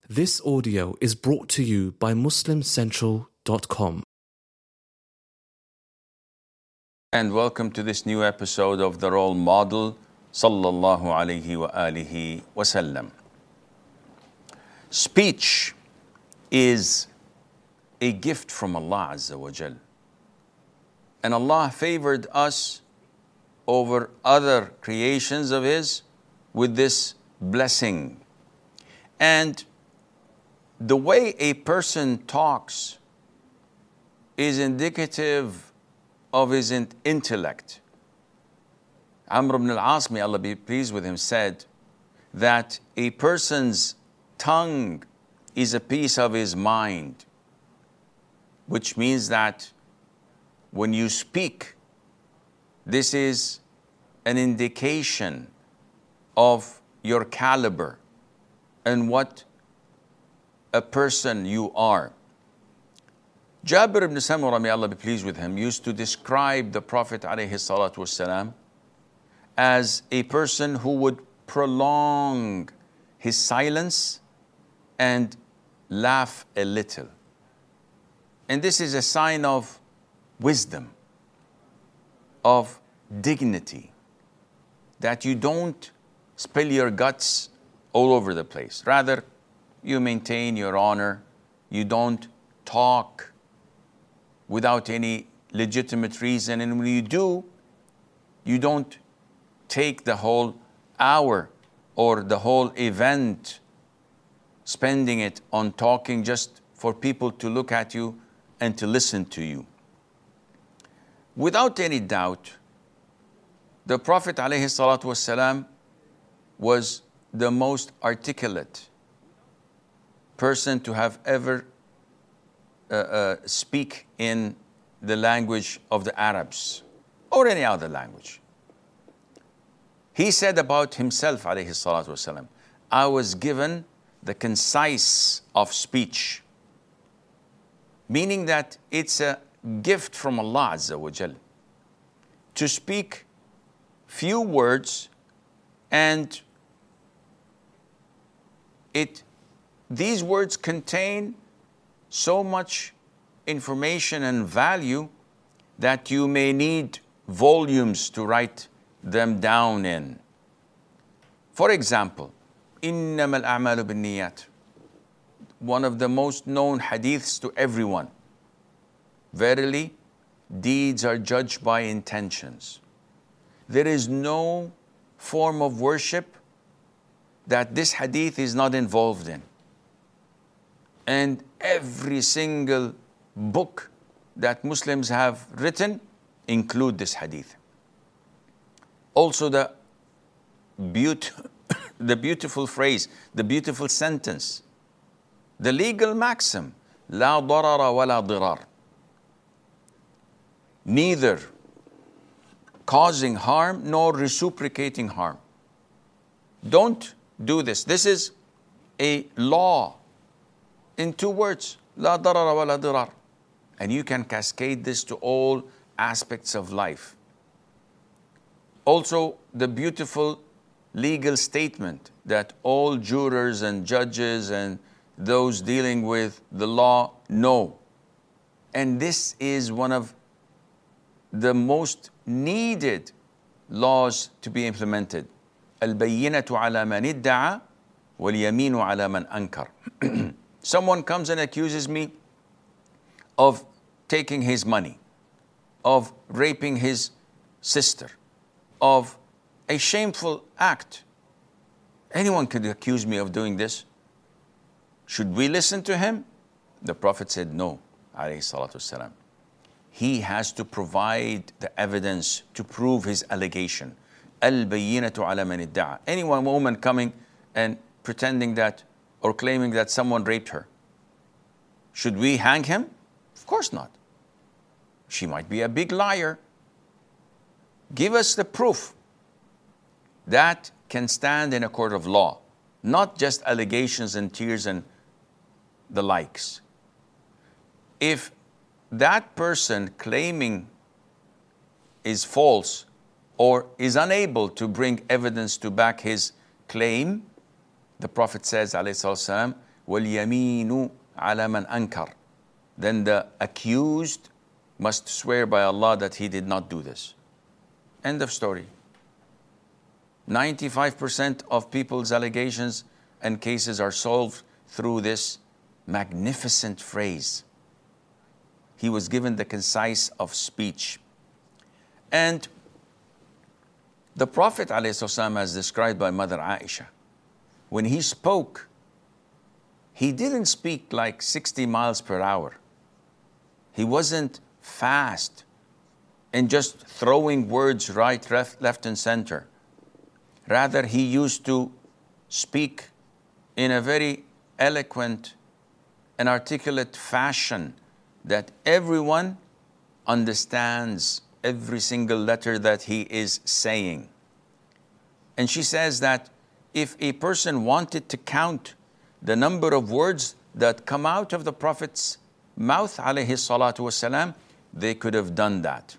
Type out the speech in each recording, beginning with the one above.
This audio is brought to you by MuslimCentral.com. And welcome to this new episode of The Role Model, sallallahu alayhi wa alihi wasallam. Speech is a gift from Allah Azza wa Jal. And Allah favored us over other creations of His with this blessing. And the way a person talks is indicative of his intellect. Amr ibn al-As, may Allah be pleased with him, said that a person's tongue is a piece of his mind, which means that when you speak, this is an indication of your caliber and what a person you are. Jabir ibn Samurah, may Allah be pleased with him, used to describe the Prophet ﷺ as a person who would prolong his silence and laugh a little. And this is a sign of wisdom, of dignity, that you don't spill your guts all over the place. Rather, you maintain your honor. You don't talk without any legitimate reason. And when you do, you don't take the whole hour or the whole event, spending it on talking just for people to look at you and to listen to you. Without any doubt, the Prophet ﷺ was the most articulate person to have ever speak in the language of the Arabs or any other language. He said about himself, alayhi salatu wasalam, I was given the concise of speech, meaning that it's a gift from Allah Azza wa Jal to speak few words, and these words contain so much information and value that you may need volumes to write them down in. For example, إِنَّمَا الْأَعْمَالُ بِالنِّيَّاتِ, one of the most known hadiths to everyone. Verily, deeds are judged by intentions. There is no form of worship that this hadith is not involved in. And every single book that Muslims have written include this hadith. Also the beautiful phrase, the beautiful sentence, the legal maxim, لا ضرر ولا ضرار. Neither causing harm nor reciprocating harm. Don't do this. This is a law in two words, لا ضرر ولا ضرار. And you can cascade this to all aspects of life. Also, the beautiful legal statement that all jurors and judges and those dealing with the law know. And this is one of the most needed laws to be implemented. البينة على من ادعى واليمين على من أنكر. Someone comes and accuses me of taking his money, of raping his sister, of a shameful act. Anyone could accuse me of doing this. Should we listen to him? The Prophet said no, alayhi salatu wasalam. He has to provide the evidence to prove his allegation. البينة على من ادعى. Any one woman coming and pretending that or claiming that someone raped her, should we hang him? Of course not. She might be a big liar. Give us the proof that can stand in a court of law, not just allegations and tears and the likes. If that person claiming is false or is unable to bring evidence to back his claim, the Prophet says, alayhi salam, وَالْيَمِينُ عَلَى مَنْ أَنْكَرَ. Then the accused must swear by Allah that he did not do this. End of story. 95% of people's allegations and cases are solved through this magnificent phrase. He was given the concise of speech. And the Prophet ﷺ, as described by Mother Aisha, when he spoke, he didn't speak like 60 miles per hour. He wasn't fast and just throwing words right, left, and center. Rather, he used to speak in a very eloquent and articulate fashion that everyone understands every single letter that he is saying. And she says that if a person wanted to count the number of words that come out of the Prophet's mouth, alayhi salatu wasalam, they could have done that.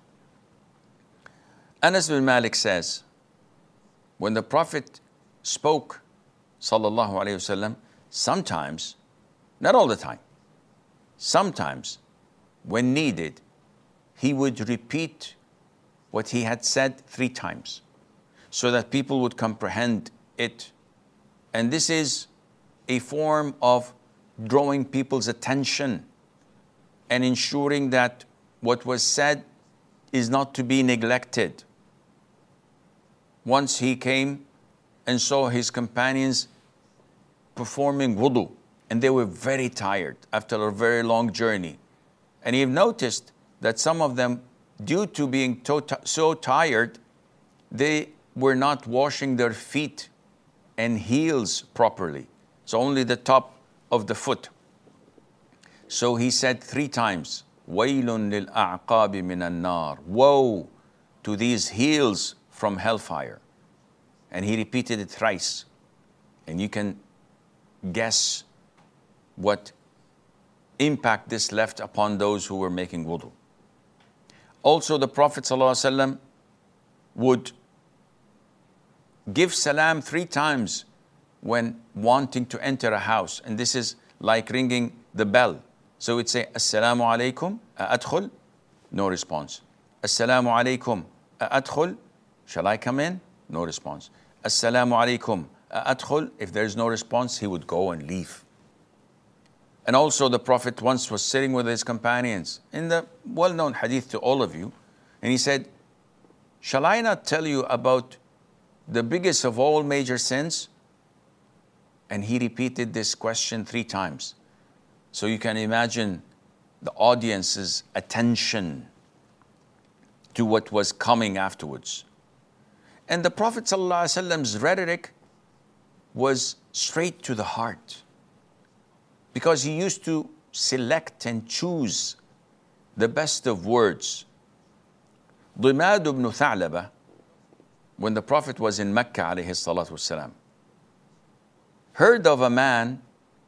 Anas bin Malik says, when the Prophet spoke, sallallahu alayhi wasallam, sometimes, not all the time, sometimes when needed, he would repeat what he had said 3 times so that people would comprehend it. And this is a form of drawing people's attention and ensuring that what was said is not to be neglected. Once he came and saw his companions performing wudu, and they were very tired after a very long journey. And he noticed that some of them, due to being so tired, they were not washing their feet and heels properly. So only the top of the foot. So he said 3 times, وَيْلٌ لِلْأَعْقَابِ مِنَ النَّارِ. Woe to these heels from hellfire. And he repeated it thrice. And you can guess what impact this left upon those who were making wudu. Also, the Prophet ﷺ would give salam 3 times when wanting to enter a house. And this is like ringing the bell. So we'd say, Assalamu alaikum, adkhul? No response. Assalamu alaikum, adkhul? Shall I come in? No response. Assalamu alaikum, adkhul? If there's no response, he would go and leave. And also the Prophet once was sitting with his companions in the well-known hadith to all of you, and he said, shall I not tell you about the biggest of all major sins? And he repeated this question 3 times. So you can imagine the audience's attention to what was coming afterwards. And the Prophet ﷺ's rhetoric was straight to the heart, because he used to select and choose the best of words. Dimad ibn Tha'laba, when the Prophet was in Mecca alayhi salatu wasalam, heard of a man,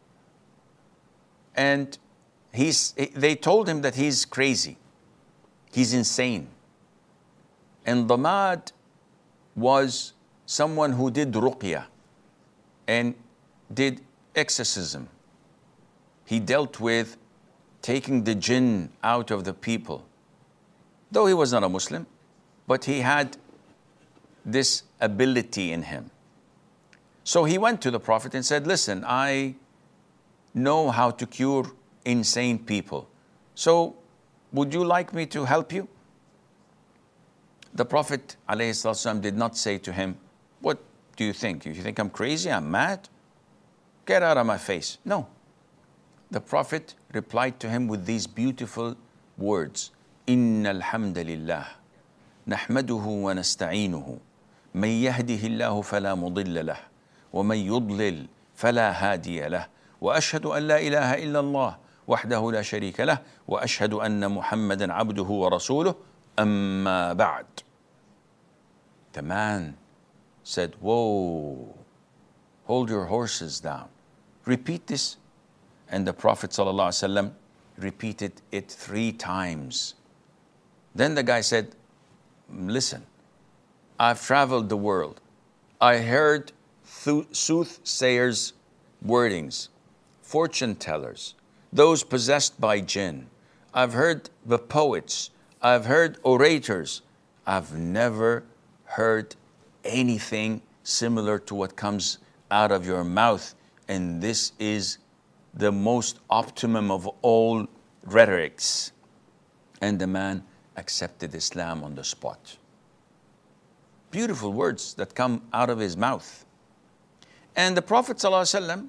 and they told him that he's crazy, he's insane. And Dimad was someone who did ruqya and did exorcism. He dealt with taking the jinn out of the people. Though he was not a Muslim, but he had this ability in him. So he went to the Prophet and said, listen, I know how to cure insane people. So would you like me to help you? The Prophet ﷺ did not say to him, what do you think? You think I'm crazy? I'm mad? Get out of my face. No. The Prophet replied to him with these beautiful words. إِنَّ الْحَمْدَ لِلَّهِ نَحْمَدُهُ وَنَسْتَعِينُهُ مَنْ يَهْدِهِ اللَّهُ فَلَا مُضِلَّ لَهُ وَمَنْ يُضْلِلْ فَلَا هَادِيَ لَهُ وَأَشْهَدُ أَنْ لَا إِلَهَ إِلَّا اللَّهُ وَحْدَهُ لَا شَرِيكَ لَهُ وَأَشْهَدُ أَنَّ مُحَمَّدًا عَبْدُهُ وَرَسُولُهُ أَمَّا بَعْدُ. The man said, whoa, hold your horses down. Repeat this. And the Prophet ﷺ repeated it 3 times. Then the guy said, listen, I've traveled the world. I heard soothsayers' wordings, fortune tellers, those possessed by jinn. I've heard the poets. I've heard orators. I've never heard anything similar to what comes out of your mouth. And this is the most optimum of all rhetorics. And the man accepted Islam on the spot. Beautiful words that come out of his mouth. And the Prophet ﷺ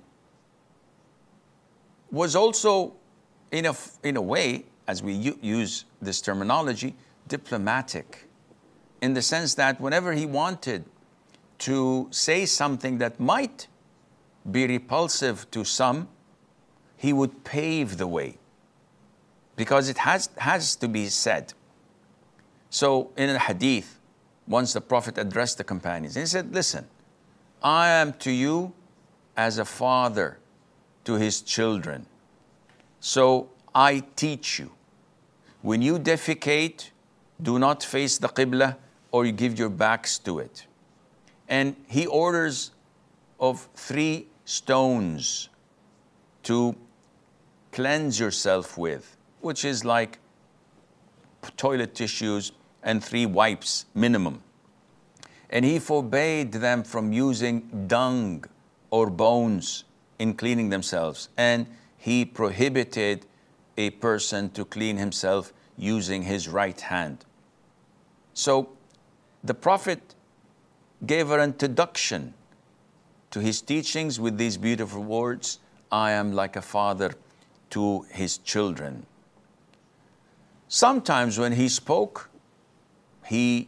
was also, in a way, as we use this terminology, diplomatic, in the sense that whenever he wanted to say something that might be repulsive to some, he would pave the way, because it has to be said. So in a hadith, once the Prophet addressed the companions, he said, listen, I am to you as a father to his children. So I teach you. When you defecate, do not face the Qibla or you give your backs to it. And he orders of 3 stones to cleanse yourself with, which is like toilet tissues and 3 wipes minimum. And he forbade them from using dung or bones in cleaning themselves. And he prohibited a person to clean himself using his right hand. So the Prophet gave an introduction to his teachings with these beautiful words, I am like a father to his children. Sometimes when he spoke, he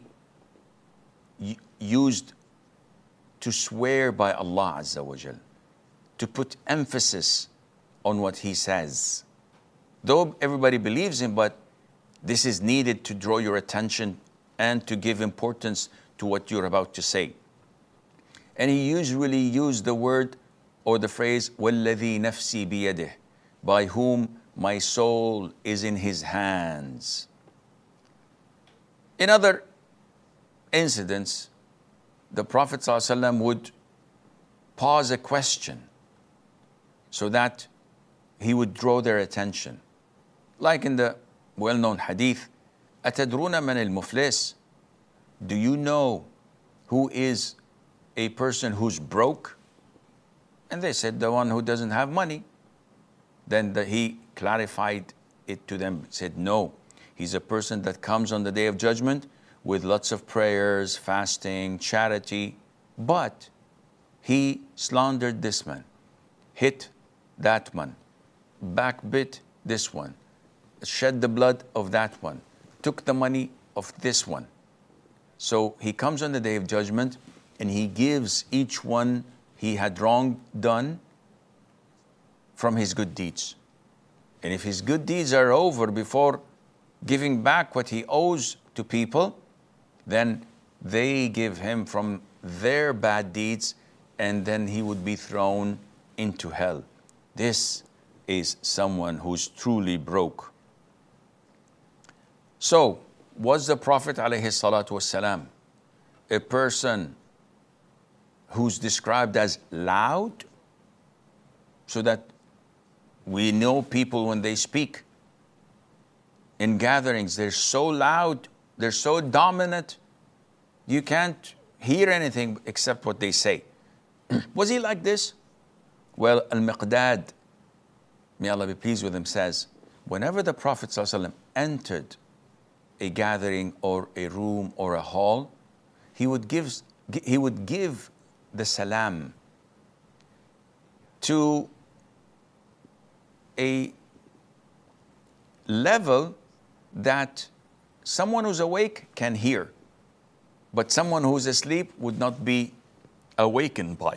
used to swear by Allah Azza wa Jal, to put emphasis on what he says. Though everybody believes him, but this is needed to draw your attention and to give importance to what you're about to say. And he usually used the word or the phrase, وَالَّذِي نَفْسِي بِيَدِهِ, by whom my soul is in his hands. In other incidents, the Prophet ﷺ would pause a question so that he would draw their attention. Like in the well-known hadith, أَتَدْرُونَ مَنِ الْمُفْلِسِ, do you know who is a person who's broke? And they said, the one who doesn't have money. Then he clarified it to them, said, no, he's a person that comes on the Day of Judgment with lots of prayers, fasting, charity, but he slandered this man, hit that one, backbit this one, shed the blood of that one, took the money of this one. So he comes on the Day of Judgment and he gives each one he had wrong done from his good deeds. And if his good deeds are over before giving back what he owes to people, then they give him from their bad deeds, and then he would be thrown into hell. This is someone who's truly broke. So, was the Prophet ﷺ a person who's described as loud? So that we know people when they speak in gatherings, they're so loud, they're so dominant, you can't hear anything except what they say. Was he like this? Well, Al-Miqdad, may Allah be pleased with him, says, whenever the Prophet ﷺ entered a gathering or a room or a hall, he would give the salam to a level that someone who's awake can hear, but someone who's asleep would not be awakened by.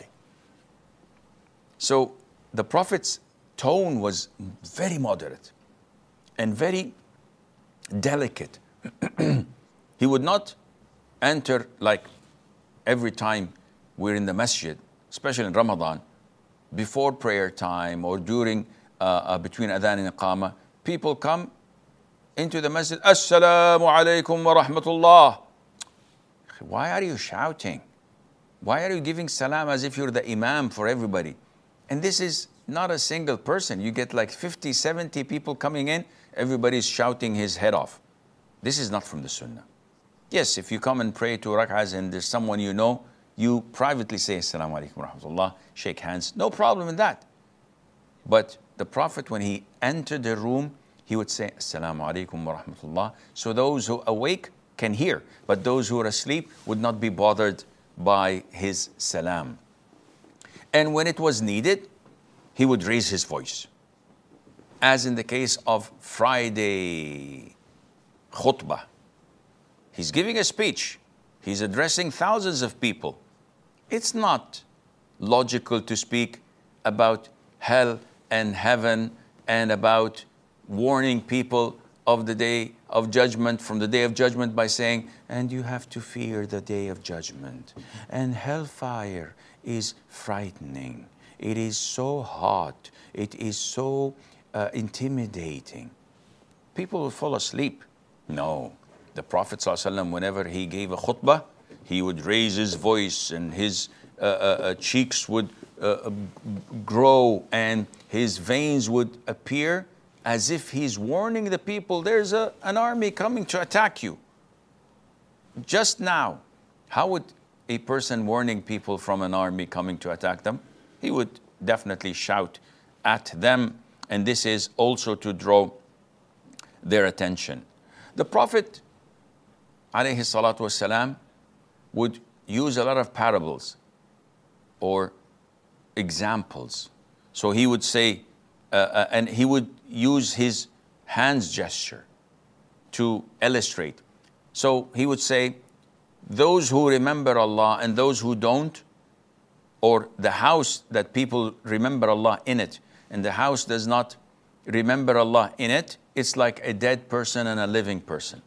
So the Prophet's tone was very moderate and very delicate. He would not enter like every time we're in the masjid, especially in Ramadan, before prayer time or during between adhan and iqamah. People come into the masjid, Assalamu alaikum wa rahmatullah. Why are you shouting? Why are you giving salam as if you're the imam for everybody? And this is not a single person. You get like 50, 70 people coming in, everybody's shouting his head off. This is not from the Sunnah. Yes, if you come and pray 2 rak'ahs and there's someone you know, you privately say, Assalamu alaikum wa rahmatullah, shake hands, no problem in that. But the Prophet, when he entered the room, he would say, Assalamu alaikum wa rahmatullah. So those who awake can hear, but those who are asleep would not be bothered by his salam. And when it was needed, he would raise his voice. As in the case of Friday khutbah. He's giving a speech. He's addressing thousands of people. It's not logical to speak about hell and heaven and about warning people of the day of judgment, from the day of judgment, by saying, and you have to fear the day of judgment. And hellfire is frightening. It is so hot. It is so intimidating. People will fall asleep. No. The Prophet ﷺ, whenever he gave a khutbah, he would raise his voice and his cheeks would grow and his veins would appear as if he's warning the people, there's an army coming to attack you. Just now, how would a person warning people from an army coming to attack them? He would definitely shout at them, and this is also to draw their attention. The Prophet alayhi salatu wasalam would use a lot of parables or examples. So he would say, and he would use his hands gesture to illustrate. So he would say, those who remember Allah and those who don't, or the house that people remember Allah in it, and the house does not remember Allah in it, it's like a dead person and a living person.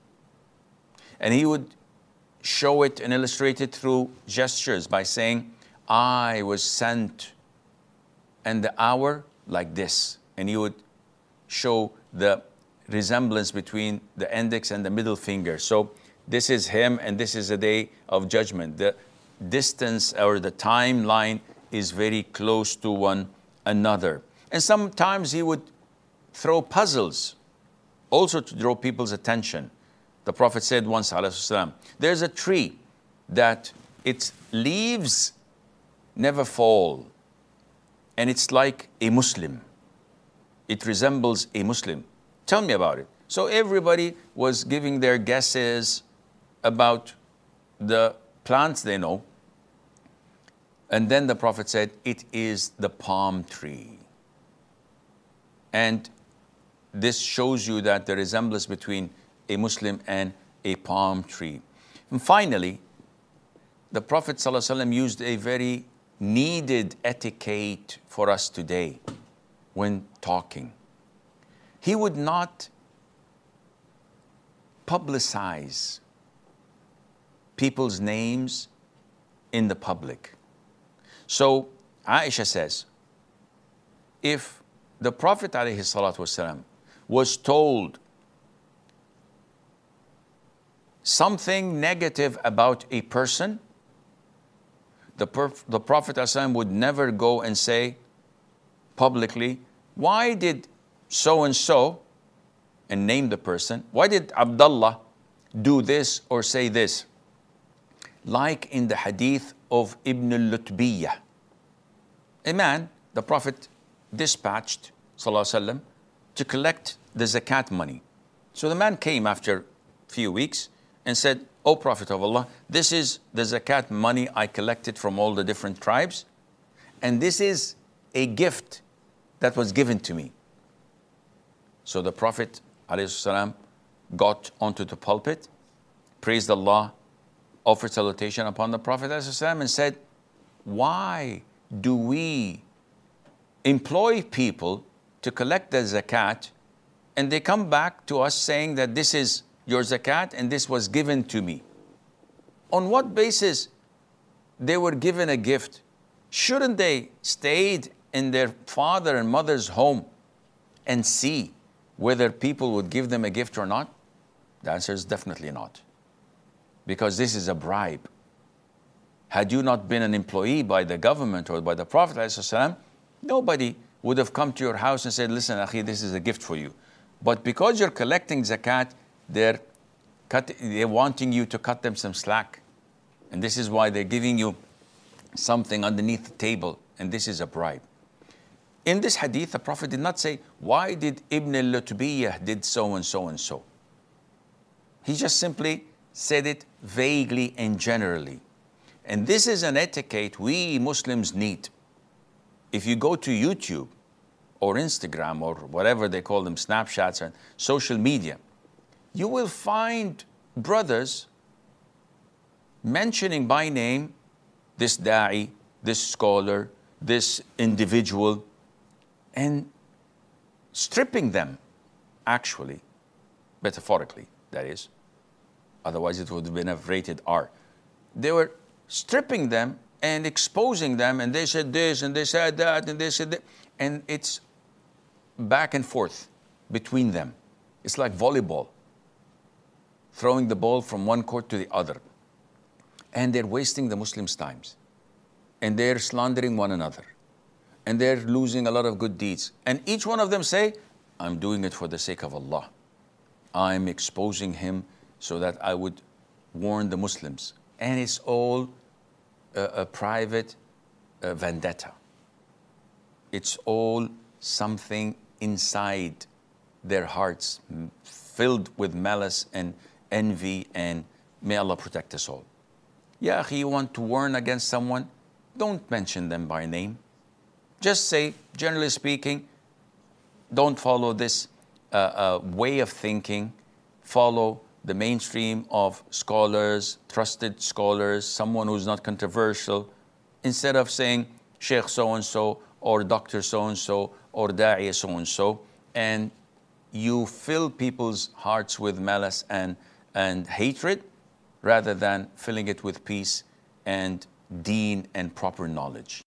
And he would show it and illustrate it through gestures by saying, I was sent and the hour like this. And he would show the resemblance between the index and the middle finger. So this is him and this is a day of judgment. The distance or the timeline is very close to one another. And sometimes he would throw puzzles also to draw people's attention. The Prophet said once, ﷺ, there's a tree that its leaves never fall, and it's like a Muslim. It resembles a Muslim. Tell me about it. So everybody was giving their guesses about the plants they know. And then the Prophet said, it is the palm tree. And this shows you that the resemblance between a Muslim and a palm tree. And finally, the Prophet ﷺ used a very needed etiquette for us today when talking. He would not publicize people's names in the public. So Aisha says, if the Prophet ﷺ was told something negative about a person, the Prophet ﷺ would never go and say publicly, why did so-and-so, and name the person, why did Abdullah do this or say this? Like in the hadith of Ibn al-Lutbiyah. A man, the Prophet dispatched ﷺ to collect the zakat money. So the man came after a few weeks and said, O Prophet of Allah, this is the zakat money I collected from all the different tribes, and this is a gift that was given to me. So the Prophet ﷺ got onto the pulpit, praised Allah, offered salutation upon the Prophet ﷺ, and said, why do we employ people to collect the zakat and they come back to us saying that this is your zakat and this was given to me? On what basis they were given a gift? Shouldn't they stayed in their father and mother's home and see whether people would give them a gift or not? The answer is definitely not. Because this is a bribe. Had you not been an employee by the government or by the Prophet ﷺ, nobody would have come to your house and said, listen, akhi, this is a gift for you. But because you're collecting zakat, they're wanting you to cut them some slack. And this is why they're giving you something underneath the table, and this is a bribe. In this hadith, the Prophet did not say, why did Ibn al-Lutbiyyah did so and so and so. He just simply said it vaguely and generally. And this is an etiquette we Muslims need. If you go to YouTube or Instagram or whatever they call them, Snapchats and social media, you will find brothers mentioning by name this da'i, this scholar, this individual, and stripping them, actually, metaphorically, that is. Otherwise it would have been a rated R. They were stripping them and exposing them, and they said this, and they said that, and they said that, and it's back and forth between them. It's like volleyball, throwing the ball from one court to the other. And they're wasting the Muslims' times. And they're slandering one another. And they're losing a lot of good deeds. And each one of them say, I'm doing it for the sake of Allah. I'm exposing him so that I would warn the Muslims. And it's all a private vendetta. It's all something inside their hearts filled with malice and envy, and may Allah protect us all. Ya akhi, you want to warn against someone? Don't mention them by name. Just say, generally speaking, don't follow this way of thinking. Follow the mainstream of scholars, trusted scholars, someone who's not controversial. Instead of saying Sheikh so-and-so or Dr. so-and-so or Da'iya so-and-so, and you fill people's hearts with malice and hatred, rather than filling it with peace and deen and proper knowledge.